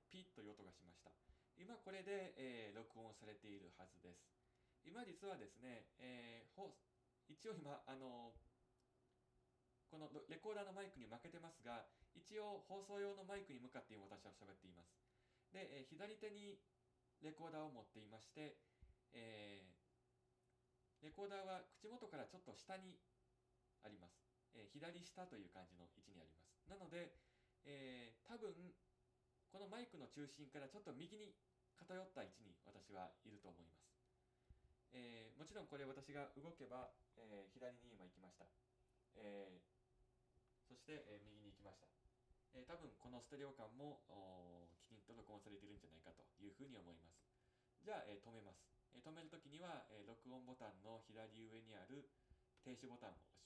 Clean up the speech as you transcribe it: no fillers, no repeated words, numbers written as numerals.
ピッという音がしました。今これで、録音されているはずです。今実はですね、一応今、このレコーダーのマイクに負けてますが、一応放送用のマイクに向かって私は喋っています。で、左手にレコーダーを持っていまして、えレコーダーは口元からちょっと下にあります。左下という感じの位置にあります。なので、多分、このマイクの中心からちょっと右に偏った位置に私はいると思います。もちろんこれ私が動けば、左に今行きました。えそして、右に行きました。多分このステレオ感もきちんと録音されているんじゃないかというふうに思います。じゃあ、止めます。止めるときには、録音ボタンの左上にある停止ボタンを押